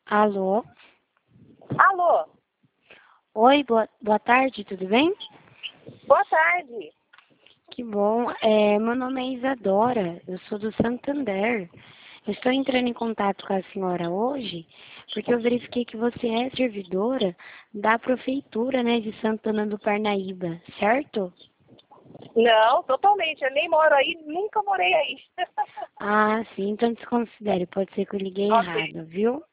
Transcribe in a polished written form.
Alô? Alô, Oi, boa tarde, tudo bem? boa tarde. Que bom. Meu nome é Isadora, eu sou do Santander. Eu estou entrando em contato com a senhora hoje porque eu verifiquei que você é servidora da Prefeitura, né, de Santana do Parnaíba, certo? Não, totalmente. Eu nem moro aí, nunca morei aí. Ah, sim, então desconsidere, pode ser que eu liguei Ok, errado, viu?